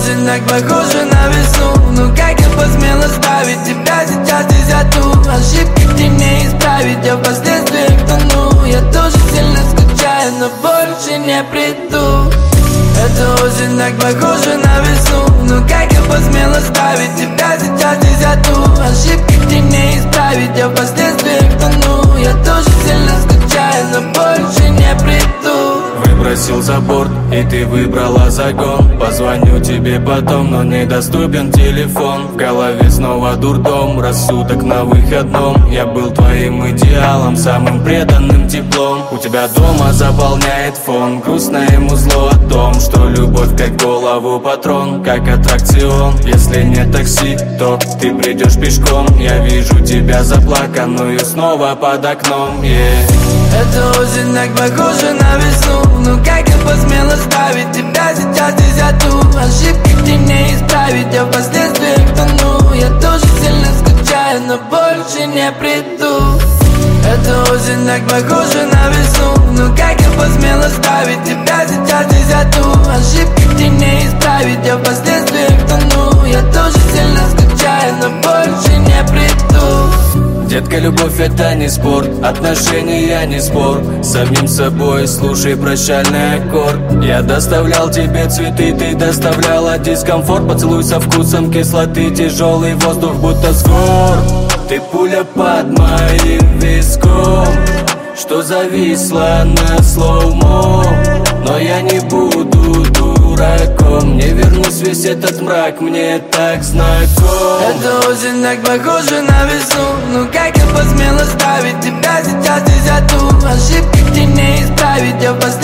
осень так похожа на весну. Ну как я посмел оставить тебя сейчас здесь одну? Ошибки ты не исправить, я в последствиях тону. Я тоже сильно скучаю, но больше не приду. Эта осень так похожа на весну. Ну как я посмел оставить тебя сейчас здесь одну? Ошибки ты не исправить, я в последствиях тону. Я тоже сильно скучаю, но больше не приду. Выбросил за борт, и ты выбрала загон. Позвоню тебе потом, но недоступен телефон. В голове снова дурдом, рассудок на выходном. Я был твоим идеалом, самым преданным теплом. У тебя дома заполняет фон, грустно ему зло о том, что любовь как голову патрон, как аттракцион. Если нет такси, то ты придешь пешком. Я вижу тебя заплаканную снова под окном, Эта осень так похожа на весну. Ну как я посмел оставить тебя сейчас здесь одну? Ошибки ты не исправить, я в последствиях тону. Я тоже сильно скучаю, но больше не приду. Эта осень так похожа на весну. Ну как я посмел оставить тебя сейчас здесь одну? Ошибки ты не исправить, я в последствиях тону. Я тоже сильно скучаю, но больше не приду. Детка, любовь это не спорт, отношения не спор. С самим собой слушай прощальный аккорд. Я доставлял тебе цветы, ты доставляла дискомфорт. Поцелуй со вкусом кислоты, тяжелый воздух будто с гор. Ты пуля под моим виском, что зависла на слоумо. Но я не буду дураком, не вернусь весь этот мрак, мне так знаком. Эта осень так похожа на весну. Ну как я посмел оставить тебя сейчас здесь одну? Ошибки ты не исправить, я в последствиях